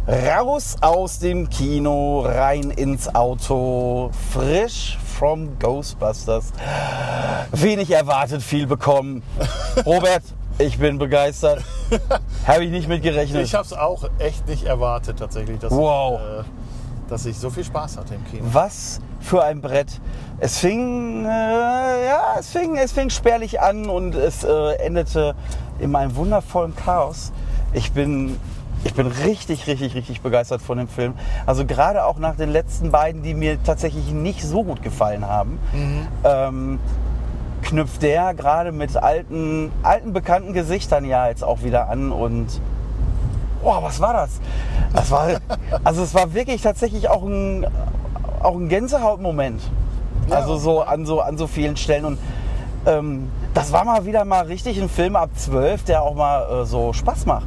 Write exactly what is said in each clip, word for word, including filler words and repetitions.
Raus aus dem Kino, rein ins Auto, frisch from Ghostbusters. Wenig erwartet, viel bekommen. Robert, ich bin begeistert. Habe ich nicht mit gerechnet. Ich habe es auch echt nicht erwartet tatsächlich, dass, wow. ich, äh, dass ich so viel Spaß hatte im Kino. Was für ein Brett. Es fing, äh, ja, es fing, es fing spärlich an und es äh, endete in einem wundervollen Chaos. Ich bin... Ich bin richtig, richtig, richtig begeistert von dem Film. Also gerade auch nach den letzten beiden, die mir tatsächlich nicht so gut gefallen haben, mhm. ähm, knüpft der gerade mit alten, alten bekannten Gesichtern ja jetzt auch wieder an. Und oh, was war das? Das war, also es war wirklich tatsächlich auch ein, auch ein Gänsehautmoment. Ja. Also so an so an so vielen Stellen. Und ähm, das war mal wieder mal richtig ein Film ab zwölf, der auch mal äh, so Spaß macht.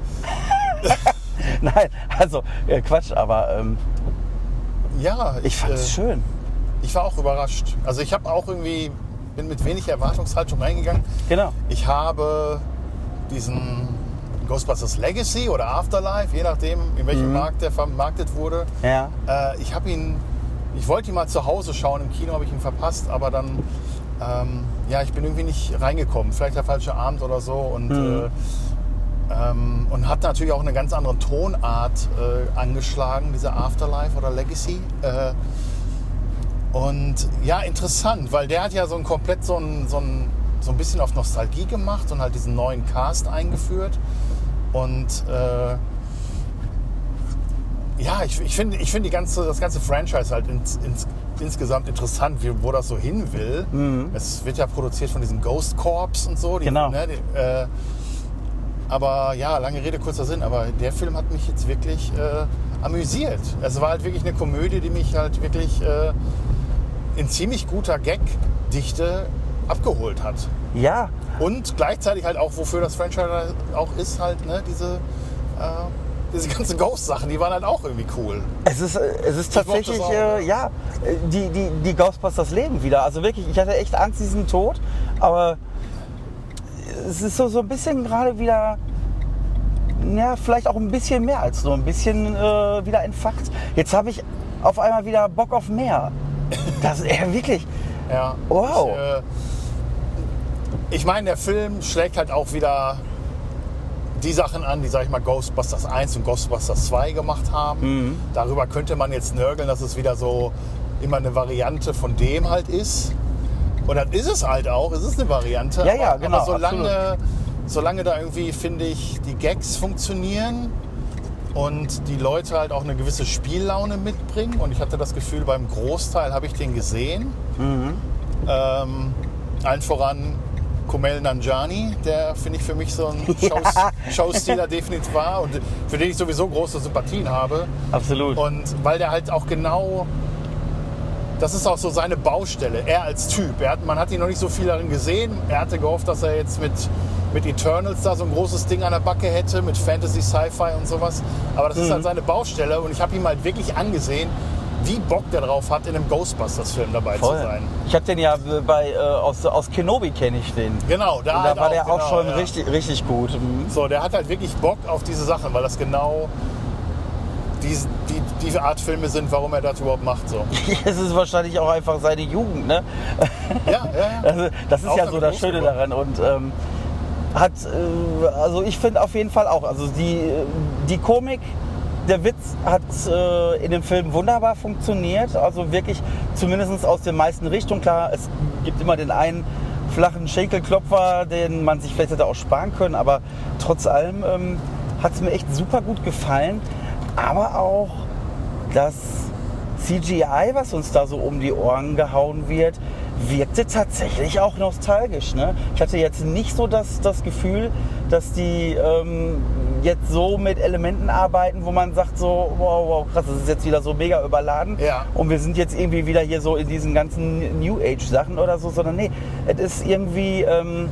Nein, also äh, Quatsch, aber ähm, ja, ich, ich fand es äh, schön. Ich war auch überrascht. Also ich habe auch irgendwie, bin mit wenig Erwartungshaltung reingegangen. Genau. Ich habe diesen Ghostbusters Legacy oder Afterlife, je nachdem, in welchem mhm. Markt der vermarktet wurde. Ja. Äh, ich habe ihn, ich wollte ihn mal zu Hause schauen, im Kino habe ich ihn verpasst, aber dann, ähm, ja, ich bin irgendwie nicht reingekommen. Vielleicht der falsche Abend oder so und mhm. äh, Ähm, und hat natürlich auch eine ganz andere Tonart äh, angeschlagen, dieser Afterlife oder Legacy. Äh, und ja, interessant, weil der hat ja so ein komplett so ein, so ein, so ein bisschen auf Nostalgie gemacht und halt diesen neuen Cast eingeführt. Und äh, ja, ich, ich finde ich find die ganze, das ganze Franchise halt ins, ins, insgesamt interessant, wie, wo das so hin will. Mhm. Es wird ja produziert von diesen Ghost Corps und so. Die, genau. Ne, die, äh, Aber ja, lange Rede, kurzer Sinn, aber der Film hat mich jetzt wirklich äh, amüsiert. Es war halt wirklich eine Komödie, die mich halt wirklich äh, in ziemlich guter Gag-Dichte abgeholt hat. Ja. Und gleichzeitig halt auch, wofür das Franchise auch ist, halt ne, diese, äh, diese ganzen Ghost-Sachen, die waren halt auch irgendwie cool. Es ist, es ist tatsächlich, auch, äh, ja, die, die, die Ghostbusters leben wieder. Also wirklich, ich hatte echt Angst, sie sind tot, aber... Es ist so, so ein bisschen gerade wieder, ja, vielleicht auch ein bisschen mehr als nur ein bisschen äh, wieder entfacht. Jetzt habe ich auf einmal wieder Bock auf mehr. Das ist ja wirklich. Ja. Wow. Ich, äh, ich meine, der Film schlägt halt auch wieder die Sachen an, die, sag ich mal, Ghostbusters eins und Ghostbusters zwei gemacht haben. Mhm. Darüber könnte man jetzt nörgeln, dass es wieder so immer eine Variante von dem halt ist. Und dann ist es halt auch, es ist eine Variante. Ja, ja, genau. Aber solange, solange da irgendwie, finde ich, die Gags funktionieren und die Leute halt auch eine gewisse Spiellaune mitbringen. Und ich hatte das Gefühl, beim Großteil habe ich den gesehen. Mhm. Ähm, allen voran Kumail Nanjiani, der, finde ich, für mich so ein Shows, Showstealer definitiv war und für den ich sowieso große Sympathien habe. Absolut. Und weil der halt auch genau... Das ist auch so seine Baustelle, er als Typ. Er hat, man hat ihn noch nicht so viel darin gesehen. Er hatte gehofft, dass er jetzt mit, mit Eternals da so ein großes Ding an der Backe hätte, mit Fantasy, Sci-Fi und sowas. Aber das mhm. ist halt seine Baustelle und ich habe ihm halt wirklich angesehen, wie Bock der drauf hat, in einem Ghostbusters-Film dabei Voll. zu sein. Ich habe den ja bei, äh, aus, aus Kenobi kenne ich den. Genau, da, und da halt war auch, der genau, auch schon ja. richtig, richtig gut. Mhm. So, der hat halt wirklich Bock auf diese Sachen, weil das genau... Die, die, diese Art Filme sind, warum er das überhaupt macht. So. Es ist wahrscheinlich auch einfach seine Jugend, ne? Ja, ja, ja. Also, das ist auch ja so das Schöne daran. Und ähm, hat, äh, also ich finde auf jeden Fall auch, also die, die Komik, der Witz hat äh, in dem Film wunderbar funktioniert. Also wirklich, zumindest aus den meisten Richtungen. Klar, es gibt immer den einen flachen Schenkelklopfer, den man sich vielleicht hätte auch sparen können, aber trotz allem ähm, hat es mir echt super gut gefallen. Aber auch das C G I, was uns da so um die Ohren gehauen wird, wirkte tatsächlich auch nostalgisch. Ne? Ich hatte jetzt nicht so das, das Gefühl, dass die ähm, jetzt so mit Elementen arbeiten, wo man sagt so, wow, wow, krass, das ist jetzt wieder so mega überladen. Ja. Und wir sind jetzt irgendwie wieder hier so in diesen ganzen New Age Sachen oder so, sondern nee, es ist irgendwie... Ähm,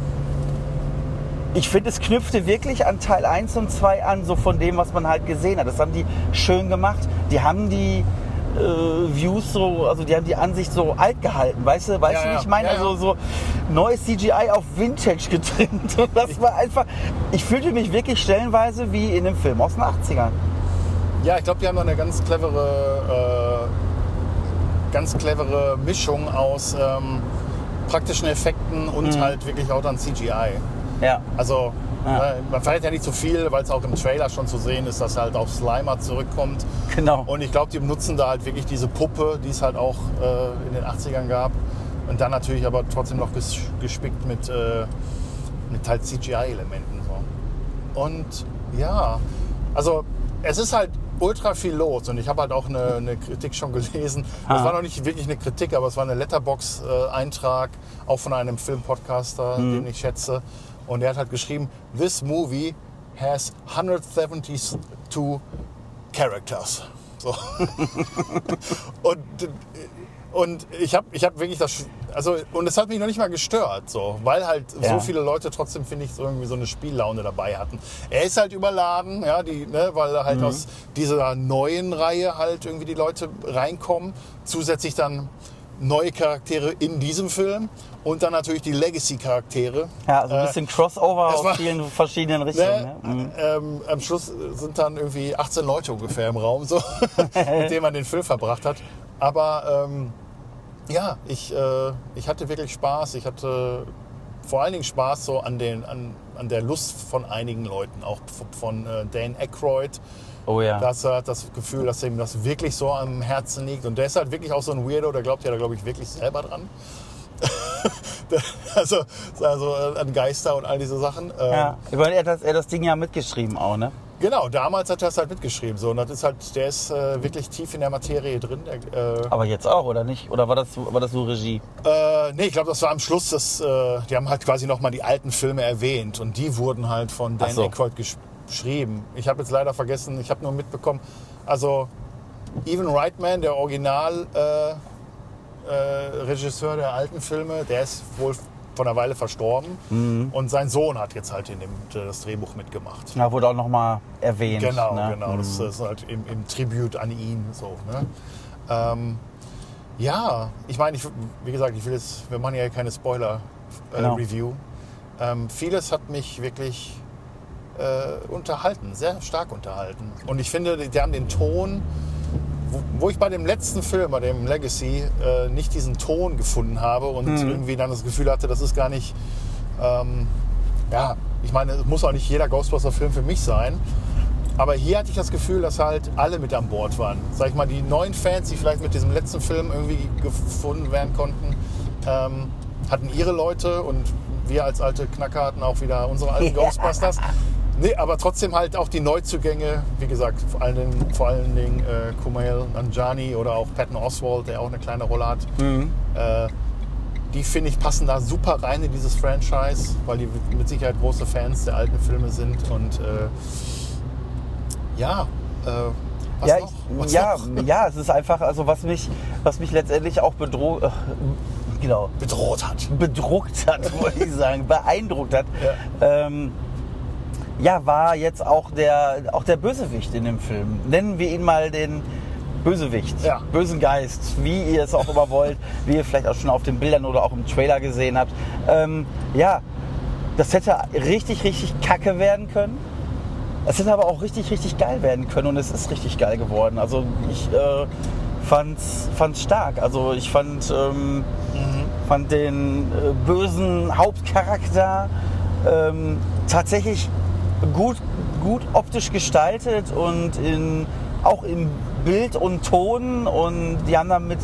Ich finde, es knüpfte wirklich an Teil eins und zwei an, so von dem, was man halt gesehen hat. Das haben die schön gemacht. Die haben die äh, Views so, also die haben die Ansicht so alt gehalten, weißt du, weißt ja, du, wie ja. ich meine? Ja, ja. Also so neues C G I auf Vintage getrimmt. Und das war einfach, ich fühlte mich wirklich stellenweise wie in einem Film aus den achtzigern. Ja, ich glaube, die haben noch eine ganz clevere, äh, ganz clevere Mischung aus ähm, praktischen Effekten und mhm. halt wirklich auch dann C G I. Ja. Also ja. äh, man verrät ja nicht so viel, weil es auch im Trailer schon zu sehen ist, dass halt auch Slimer zurückkommt. Genau. Und ich glaube, die benutzen da halt wirklich diese Puppe, die es halt auch äh, in den achtzigern gab. Und dann natürlich aber trotzdem noch ges- gespickt mit, äh, mit halt C G I-Elementen. So. Und ja, also es ist halt ultra viel los und ich habe halt auch eine, eine Kritik schon gelesen. Das ah. war noch nicht wirklich eine Kritik, aber es war ein Letterboxd-Eintrag, auch von einem Filmpodcaster, mhm. den ich schätze. Und er hat halt geschrieben, this movie has one hundred seventy-two characters. So. und, und ich habe ich hab wirklich das, also und es hat mich noch nicht mal gestört, so, weil halt ja. so viele Leute trotzdem, finde ich, so irgendwie so eine Spiellaune dabei hatten. Er ist halt überladen, ja, die, ne, weil halt mhm. aus dieser neuen Reihe halt irgendwie die Leute reinkommen. Zusätzlich dann neue Charaktere in diesem Film und dann natürlich die Legacy-Charaktere. Ja, so ein bisschen Crossover äh, aus vielen verschiedenen Richtungen. Ne, ne? mhm. ähm, am Schluss sind dann irgendwie achtzehn Leute ungefähr im Raum, so, mit denen man den Film verbracht hat. Aber ähm, ja, ich, äh, ich hatte wirklich Spaß. Ich hatte vor allen Dingen Spaß so an, den, an, an der Lust von einigen Leuten, auch von äh, Dan Aykroyd. Oh ja. Da hast du halt das Gefühl, dass ihm das wirklich so am Herzen liegt. Und der ist halt wirklich auch so ein Weirdo, der glaubt ja da, glaube ich, wirklich selber dran. also, also an Geister und all diese Sachen. Ja, ich meine, er hat das, er hat das Ding ja mitgeschrieben auch, ne? Genau, damals hat er es halt mitgeschrieben. So. Und das ist halt, der ist äh, wirklich tief in der Materie drin. Der, äh, Aber jetzt auch, oder nicht? Oder war das, war das so Regie? Äh, nee, ich glaube, das war am Schluss. Das, äh, die haben halt quasi nochmal die alten Filme erwähnt. Und die wurden halt von Dan so. Aykroyd geschrieben. Ich habe jetzt leider vergessen, ich habe nur mitbekommen, also Ivan Reitman, der Original äh, äh, Regisseur der alten Filme, der ist wohl von einer Weile verstorben. Mhm. Und sein Sohn hat jetzt halt in dem, das Drehbuch mitgemacht. Ja, wurde auch nochmal erwähnt. Genau, ne? genau. Mhm. Das ist halt im, im Tribute an ihn so. Ne? Ähm, ja, ich meine, ich, wie gesagt, ich will jetzt, wir machen ja keine Spoiler-Review. Äh, genau. ähm, vieles hat mich wirklich äh, unterhalten, sehr stark unterhalten. Und ich finde, die, die haben den Ton, wo, wo ich bei dem letzten Film, bei dem Legacy, äh, nicht diesen Ton gefunden habe und mhm. irgendwie dann das Gefühl hatte, das ist gar nicht, ähm, ja, ich meine, es muss auch nicht jeder Ghostbuster-Film für mich sein. Aber hier hatte ich das Gefühl, dass halt alle mit an Bord waren. Sag ich mal, die neuen Fans, die vielleicht mit diesem letzten Film irgendwie gefunden werden konnten, ähm, hatten ihre Leute und wir als alte Knacker hatten auch wieder unsere alten Ghostbusters. Nee, aber trotzdem halt auch die Neuzugänge, wie gesagt, vor allen Dingen, vor allen Dingen äh, Kumail Nanjiani oder auch Patton Oswalt, der auch eine kleine Rolle hat. Mhm. Äh, die, finde ich, passen da super rein in dieses Franchise, weil die mit Sicherheit große Fans der alten Filme sind und äh, ja, äh, was ja, noch? Ich, was ja, noch? ja, es ist einfach, also was mich, was mich letztendlich auch bedroht, äh, genau, bedroht hat, bedruckt hat, wollte ich sagen, beeindruckt hat. Ja. Ähm, ja, war jetzt auch der, auch der Bösewicht in dem Film. Nennen wir ihn mal den Bösewicht, ja. bösen Geist, wie ihr es auch immer wollt, wie ihr vielleicht auch schon auf den Bildern oder auch im Trailer gesehen habt. Ähm, ja, das hätte richtig, richtig kacke werden können. Es hätte aber auch richtig, richtig geil werden können und es ist richtig geil geworden. Also ich äh, fand's, fand's stark. Also ich fand, ähm, mhm. fand den äh, bösen Hauptcharakter ähm, tatsächlich gut, gut optisch gestaltet und in, auch im Bild und Ton, und die haben dann mit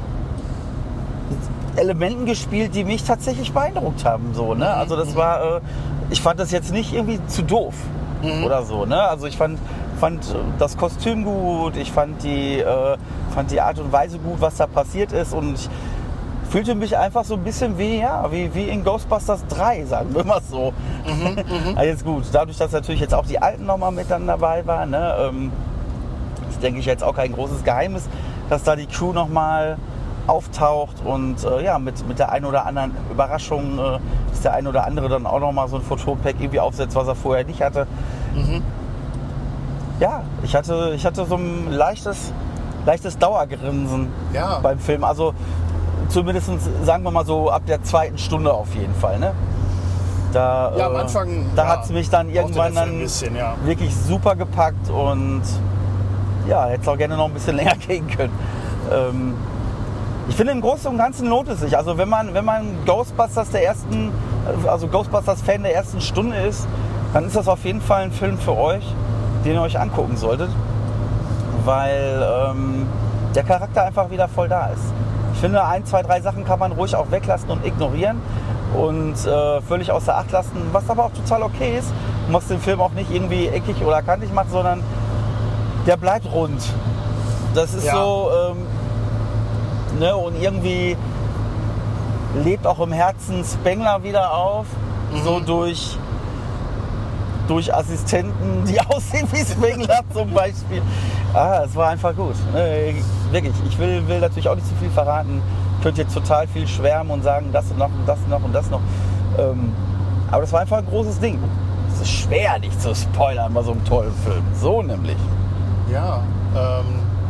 Elementen gespielt, die mich tatsächlich beeindruckt haben. So, ne? Also das war, äh, ich fand das jetzt nicht irgendwie zu doof. Mhm. Oder so, ne? Also ich fand, fand das Kostüm gut, ich fand die, äh, fand die Art und Weise gut, was da passiert ist, und ich fühlte mich einfach so ein bisschen wie, ja, wie, wie in Ghostbusters drei, sagen wir mal so. Mhm, also jetzt gut, dadurch, dass natürlich jetzt auch die Alten nochmal mit dann dabei waren, ne? Ähm, ist, denke ich, jetzt auch kein großes Geheimnis, dass da die Crew nochmal auftaucht und äh, ja, mit, mit der einen oder anderen Überraschung, äh, dass der ein oder andere dann auch nochmal so ein Fotopack irgendwie aufsetzt, was er vorher nicht hatte. Mhm. Ja, ich hatte, ich hatte so ein leichtes, leichtes Dauergrinsen ja. beim Film. Also zumindest, sagen wir mal so, ab der zweiten Stunde auf jeden Fall. Ne? Da, ja, am Anfang da ja, hat es mich dann irgendwann dann bisschen, ja. wirklich super gepackt und ja, hätte es auch gerne noch ein bisschen länger gehen können. Ähm, ich finde, im Großen und Ganzen lohnt es sich. Also wenn man, wenn man Ghostbusters der ersten, also Ghostbusters-Fan der ersten Stunde ist, dann ist das auf jeden Fall ein Film für euch, den ihr euch angucken solltet, weil ähm, der Charakter einfach wieder voll da ist. Ich finde, ein, zwei, drei Sachen kann man ruhig auch weglassen und ignorieren und äh, völlig außer Acht lassen, was aber auch total okay ist, was den Film auch nicht irgendwie eckig oder kantig macht, sondern der bleibt rund. Das ist ja. so, ähm, ne, und irgendwie lebt auch im Herzen Spengler wieder auf, mhm. so durch, durch Assistenten, die aussehen wie Spengler zum Beispiel. Ah, es war einfach gut. Äh, wirklich, ich will, will natürlich auch nicht zu viel verraten. Ich könnte jetzt total viel schwärmen und sagen, das und noch und das noch und das noch. Ähm, aber das war einfach ein großes Ding. Es ist schwer, nicht zu spoilern bei so einem tollen Film. So nämlich. Ja, ähm,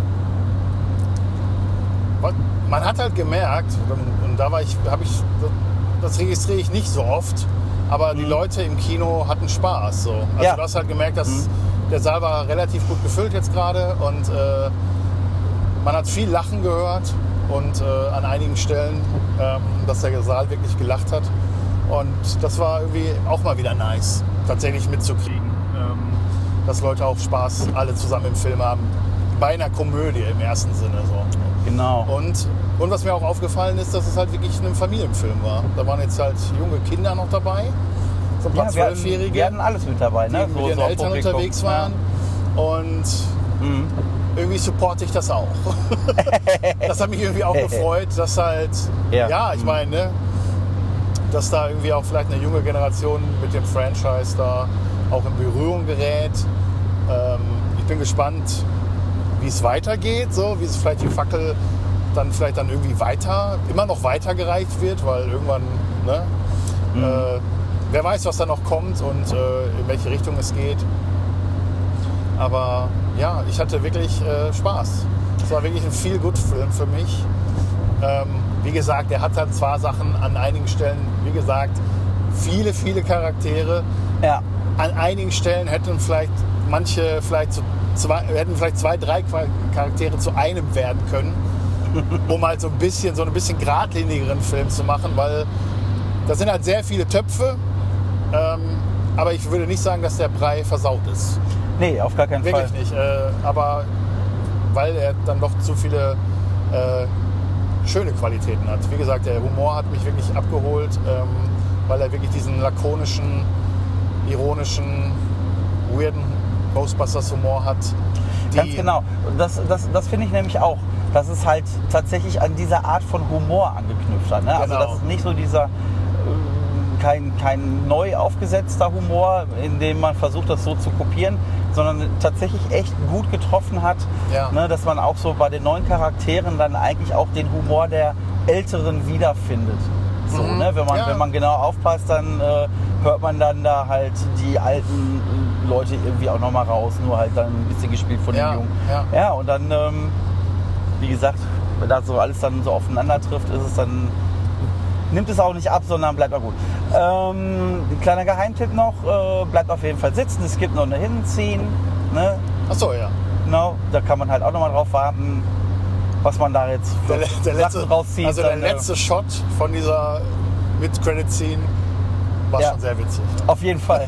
man hat halt gemerkt, und, und da war ich, habe ich, das registriere ich nicht so oft, aber mhm. die Leute im Kino hatten Spaß. So. Also ja. du hast halt gemerkt, dass mhm. der Saal war relativ gut gefüllt jetzt gerade und äh, man hat viel Lachen gehört und äh, an einigen Stellen, ähm, dass der Saal wirklich gelacht hat. Und das war irgendwie auch mal wieder nice, tatsächlich mitzukriegen, ähm, dass Leute auch Spaß alle zusammen im Film haben. Bei einer Komödie im ersten Sinne. So. Genau. Und, und was mir auch aufgefallen ist, dass es halt wirklich ein Familienfilm war. Da waren jetzt halt junge Kinder noch dabei, so ein paar ja, Zwölfjährige. Wir hatten alles mit dabei, ne? Die so, mit ihren so Eltern unterwegs waren. Ja. Und mhm. irgendwie supporte ich das auch. Das hat mich irgendwie auch gefreut, dass halt, ja, ja ich meine, ne, dass da irgendwie auch vielleicht eine junge Generation mit dem Franchise da auch in Berührung gerät. Ähm, ich bin gespannt, wie es weitergeht, so, wie es vielleicht die Fackel dann vielleicht dann irgendwie weiter, immer noch weitergereicht wird, weil irgendwann, ne, mhm. äh, wer weiß, was da noch kommt und äh, in welche Richtung es geht. Aber ja, ich hatte wirklich äh, Spaß. Es war wirklich ein Feel-Good-Film für mich. Ähm, wie gesagt, er hat halt zwar Sachen an einigen Stellen, wie gesagt, viele, viele Charaktere. Ja. An einigen Stellen hätten vielleicht manche vielleicht zu zwei, hätten vielleicht zwei, drei Charaktere zu einem werden können, um halt so ein bisschen, so ein bisschen geradlinigeren Film zu machen, weil das sind halt sehr viele Töpfe, ähm, aber ich würde nicht sagen, dass der Brei versaut ist. Nee, auf gar keinen Wirklich Fall. Wirklich nicht, äh, aber weil er dann doch zu viele äh, schöne Qualitäten hat. Wie gesagt, der Humor hat mich wirklich abgeholt, ähm, weil er wirklich diesen lakonischen, ironischen, weirden Ghostbusters-Humor hat. Ganz genau. Das, das, das finde ich nämlich auch, dass es halt tatsächlich an dieser Art von Humor angeknüpft hat. Ne? Genau. Also das ist nicht so dieser, äh, kein, kein neu aufgesetzter Humor, in dem man versucht, das so zu kopieren, sondern tatsächlich echt gut getroffen hat, ja. ne? Dass man auch so bei den neuen Charakteren dann eigentlich auch den Humor der Älteren wiederfindet. So, mhm. ne? wenn, man, ja. wenn man genau aufpasst, dann äh, hört man dann da halt die alten Leute irgendwie auch nochmal raus, nur halt dann ein bisschen gespielt von ja. den Jungen. Ja. ja, und dann, ähm, wie gesagt, wenn das so alles dann so aufeinander trifft, ist es dann, nimmt es auch nicht ab, sondern bleibt auch gut. Ähm, ein kleiner Geheimtipp noch, äh, bleibt auf jeden Fall sitzen, es gibt noch eine Hinziehen. Ne? Ach so, ja. Genau, da kann man halt auch nochmal drauf warten, was man da jetzt für der, der letzte, rauszieht. Also der dann, letzte Shot von dieser Mid-Credit-Scene war ja. schon sehr witzig. Auf jeden Fall.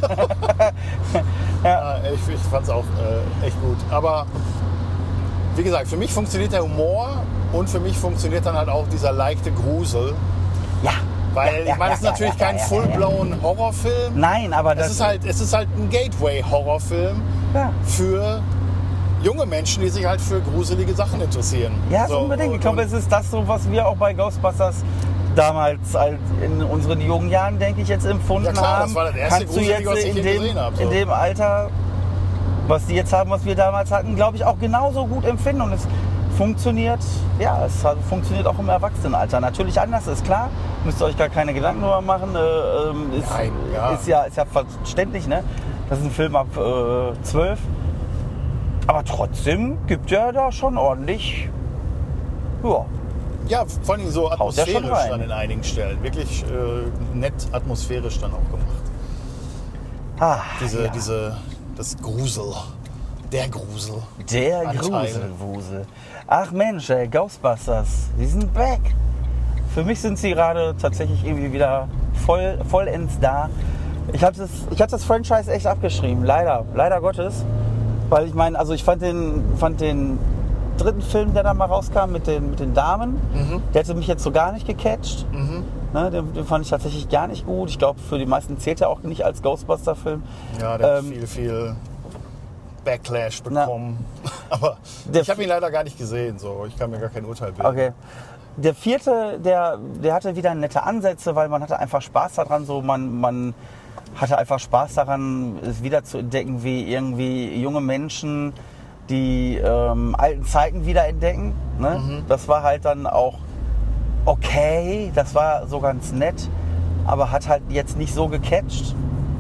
ja. Ja, ich ich fand es auch äh, echt gut. Aber wie gesagt, für mich funktioniert der Humor und für mich funktioniert dann halt auch dieser leichte Grusel. Ja. Weil ja, ich meine, ja, es ist ja, natürlich ja, kein ja, full-blown ja, ja. Horrorfilm. Nein, aber das es ist halt, es ist halt ein Gateway-Horrorfilm ja. für junge Menschen, die sich halt für gruselige Sachen interessieren. Ja, so, unbedingt. Ich glaube, es ist das so, was wir auch bei Ghostbusters damals halt in unseren jungen Jahren, denke ich, jetzt empfunden ja, klar, haben. Das war das erste Kannst du Gruselige, jetzt was ich in je dem, gesehen habe. So. in dem Alter, was die jetzt haben, was wir damals hatten, glaube ich, auch genauso gut empfinden. Und es funktioniert, ja, es hat, funktioniert auch im Erwachsenenalter. Natürlich anders, ist klar. Müsst ihr euch gar keine Gedanken drüber machen. Äh, ähm, ist, Nein, ja. Ist, ja, ist ja verständlich, ne? Das ist ein Film ab zwölf. Äh, Aber trotzdem gibt ja da schon ordentlich, ja. Ja, vor allem so atmosphärisch ja dann in einigen Stellen. Wirklich äh, nett atmosphärisch dann auch gemacht. Ah, diese, ja. diese, das Grusel, Der Grusel. Der Anteil. Gruselwusel. Ach Mensch, ey, Ghostbusters, die sind back. Für mich sind sie gerade tatsächlich irgendwie wieder voll, vollends da. Ich habe das, ich hab das Franchise echt abgeschrieben, leider, leider Gottes. Weil ich meine, also ich fand den, fand den dritten Film, der da mal rauskam mit den, mit den Damen, mhm. der hätte mich jetzt so gar nicht gecatcht. Mhm. Ne, den, den fand ich tatsächlich gar nicht gut. Ich glaube, für die meisten zählt er auch nicht als Ghostbuster-Film. Ja, der ähm, hat viel, viel Backlash bekommen. Aber ich habe ihn leider gar nicht gesehen. So. Ich kann mir gar kein Urteil bilden. Okay. Der vierte, der, der hatte wieder nette Ansätze, weil man hatte einfach Spaß daran. So man, man hatte einfach Spaß daran, es wieder zu entdecken, wie irgendwie junge Menschen die ähm, alten Zeiten wieder entdecken. Ne? Mhm. Das war halt dann auch okay, das war so ganz nett, aber hat halt jetzt nicht so gecatcht.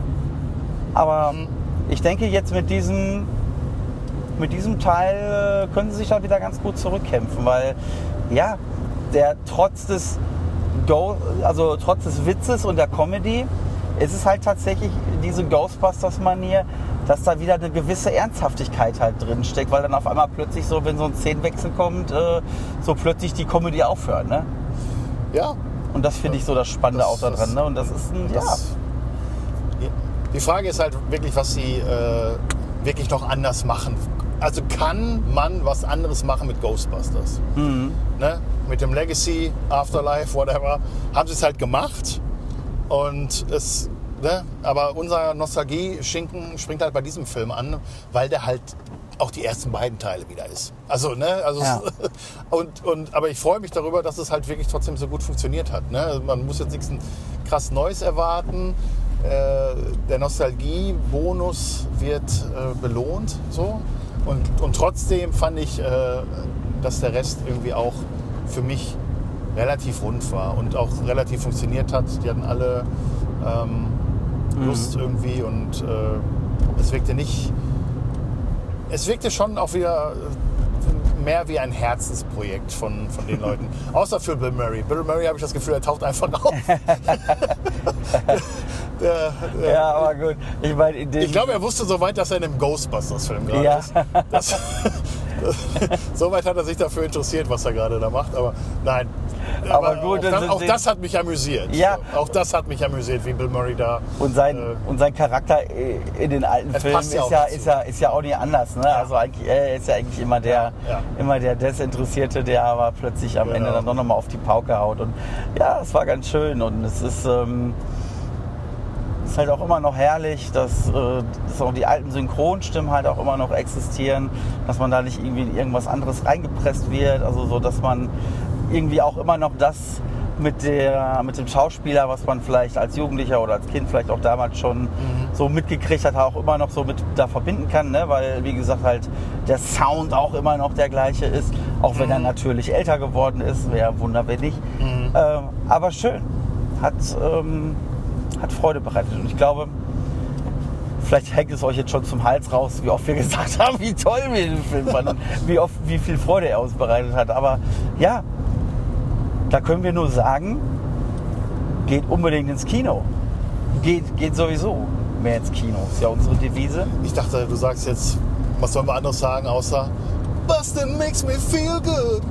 Aber mhm. ich denke, jetzt mit diesem, mit diesem Teil können sie sich dann wieder ganz gut zurückkämpfen, weil ja, der trotz des Go, also trotz des Witzes und der Comedy, ist es halt tatsächlich diese Ghostbusters-Manier, dass da wieder eine gewisse Ernsthaftigkeit halt drin steckt, weil dann auf einmal plötzlich so, wenn so ein Szenenwechsel kommt, äh, so plötzlich die Comedy aufhört, ne? Ja. Und das finde ich so das Spannende das, auch daran, das, ne? Und das ist ein, das, ja. Die Frage ist halt wirklich, was sie äh, wirklich noch anders machen. Also kann man was anderes machen mit Ghostbusters? Mhm. Ne? Mit dem Legacy, Afterlife, whatever, haben sie es halt gemacht. Und es, ne? Aber unser Nostalgie-Schinken springt halt bei diesem Film an, weil der halt auch die ersten beiden Teile wieder ist. Also, ne, also ja. und, und, aber ich freue mich darüber, dass es halt wirklich trotzdem so gut funktioniert hat. Ne? Also man muss jetzt nichts krass Neues erwarten. Äh, der Nostalgie-Bonus wird äh, belohnt. So. Und, und trotzdem fand ich, äh, dass der Rest irgendwie auch für mich relativ rund war und auch relativ funktioniert hat. Die hatten alle ähm, Lust mhm. irgendwie und äh, es wirkte nicht... Es wirkte schon auch wieder mehr wie ein Herzensprojekt von, von den Leuten. Außer für Bill Murray. Bill Murray habe ich das Gefühl, er taucht einfach auf. der, der, ja, aber gut. Ich, mein, in ich glaube, er wusste so weit, dass er in einem Ghostbusters-Film gerade ja. ist. Das, Soweit hat er sich dafür interessiert, was er gerade da macht. Aber nein. Aber, aber gut, auch, das, auch das hat mich amüsiert. Ja. Auch das hat mich amüsiert, wie Bill Murray da. Und sein, äh, und sein Charakter in den alten Filmen ist ja, ja, ist, ja, ist ja auch nicht anders. Ne? Ja. Also eigentlich, er ist ja eigentlich immer der, ja, ja. immer der Desinteressierte, der aber plötzlich am genau. Ende dann doch nochmal auf die Pauke haut. Und ja, es war ganz schön. Und es ist, ähm, ist halt auch immer noch herrlich, dass, äh, dass auch die alten Synchronstimmen halt auch immer noch existieren, dass man da nicht irgendwie in irgendwas anderes reingepresst wird. Also so, dass man irgendwie auch immer noch das mit, der, mit dem Schauspieler, was man vielleicht als Jugendlicher oder als Kind vielleicht auch damals schon mhm. so mitgekriegt hat, auch immer noch so mit da verbinden kann, ne? Weil, wie gesagt, halt der Sound auch immer noch der gleiche ist, auch wenn mhm. er natürlich älter geworden ist, wäre Wunder, wenn nicht. Mhm. Ähm, aber schön, hat, ähm, hat Freude bereitet und ich glaube, vielleicht hängt es euch jetzt schon zum Hals raus, wie oft wir gesagt haben, wie toll wir den Film fanden, wie oft, wie viel Freude er uns bereitet hat, aber ja, da können wir nur sagen, geht unbedingt ins Kino. Geht, geht sowieso mehr ins Kino. Ist ja unsere Devise. Ich dachte, du sagst jetzt, was sollen wir anderes sagen, außer Bustin' makes me feel good.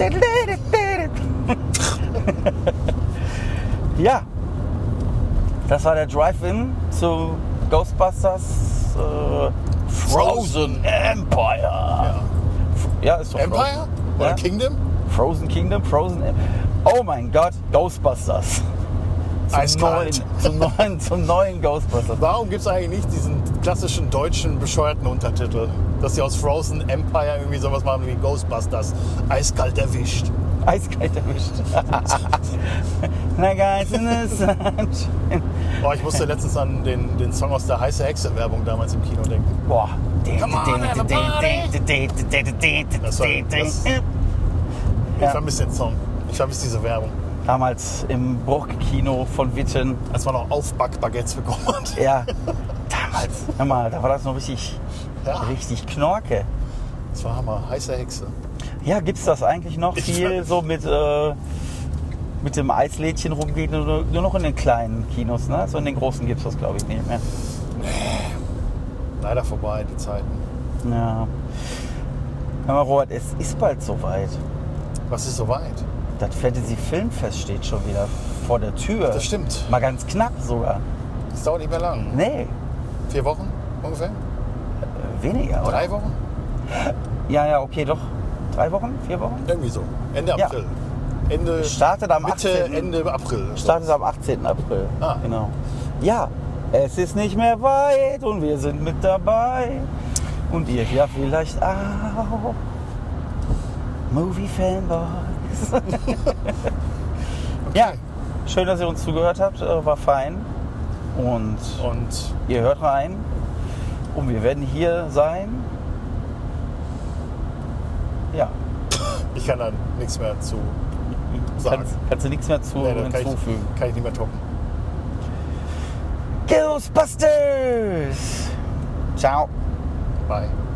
Ja, das war der Drive-In zu Ghostbusters äh, Frozen Empire. Ja, ja ist doch Empire? Frozen. Oder ja? Kingdom? Frozen Kingdom, Frozen Empire. Oh mein Gott, Ghostbusters. Zum neuen, zum, neuen, zum neuen Ghostbusters. Warum gibt es eigentlich nicht diesen klassischen deutschen bescheuerten Untertitel? Dass sie aus Frozen Empire irgendwie sowas machen wie Ghostbusters. Eiskalt erwischt. Eiskalt erwischt. Na guys in the sunshine. Oh, ich musste letztens an den, den Song aus der Heiße Hexe Werbung damals im Kino denken. Boah. Come on, everybody. Das war, das, ich ja. vermisse den Song. Ich vermisse diese Werbung. Damals im Bruchkino von Witten. Als man noch Aufbackbaguettes bekommen hat. Ja, damals. Hör mal, da war das noch richtig, ja. richtig Knorke. Das war Hammer. Heiße Hexe. Ja, gibt's das eigentlich noch Ich viel so mit, äh, mit dem Eislädchen rumgeht? Nur, nur noch in den kleinen Kinos, ne? So in den großen gibt's das, glaube ich, nicht mehr. Nee. Leider vorbei, die Zeiten. Ja. Hör mal, Robert, es ist bald soweit. Was ist soweit? Das Fantasy Filmfest steht schon wieder vor der Tür. Das stimmt. Mal ganz knapp sogar. Das dauert nicht mehr lang. Nee, Vier Wochen ungefähr? äh, weniger, oder? Drei Wochen? Ja, ja, okay, doch. Drei Wochen? Vier Wochen? Irgendwie so. Ende Ja. April. Ende, Startet am Mitte, achtzehnten Ende April. Startet am achtzehnten April. Ah. Genau. Ja, es ist nicht mehr weit und wir sind mit dabei. Und ihr ja vielleicht auch. Movie Fanboys. Okay. Ja, schön, dass ihr uns zugehört habt. äh, War fein. Und Und ihr hört rein. Und wir werden hier sein. Ja. ich kann dann nichts mehr zu sagen. Kannst, kannst du nichts mehr zu Nee, dann kann, hinzufügen. ich, kann ich nicht mehr toppen. Ghostbusters! Ciao. Bye.